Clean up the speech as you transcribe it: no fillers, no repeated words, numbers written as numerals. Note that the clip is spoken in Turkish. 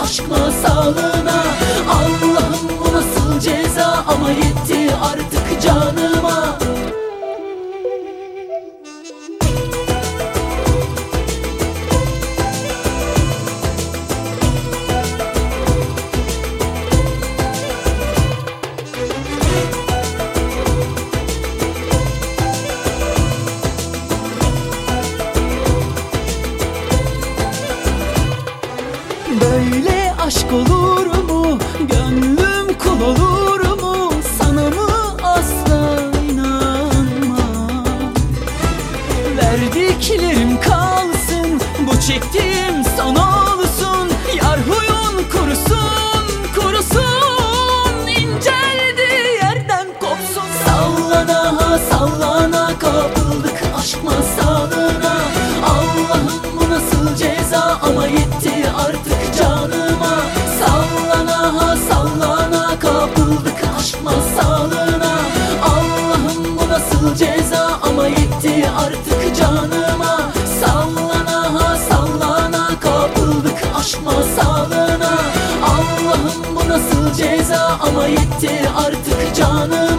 aşk masalına. Allah'ım bu nasıl ceza, ama yetti artık canıma. Böyle aşk olur mu? Gönlüm kul olur mu? Sana mı asla inanmam. Verdiklerim kalsın, bu çektiğim son olsun. Yar huyun kurusun, kurusun, inceldiği yerden kopsun. Sallana sallana kapıldık aşk masalına. Allah'ım bu nasıl ceza, ama yetti artık canıma. Sallana sallana kapıldık aşk masalına. Allah'ım bu nasıl ceza, ama yetti artık canıma. Sallana sallana kapıldık aşk masalına. Allah'ım bu nasıl ceza, ama yetti artık canıma.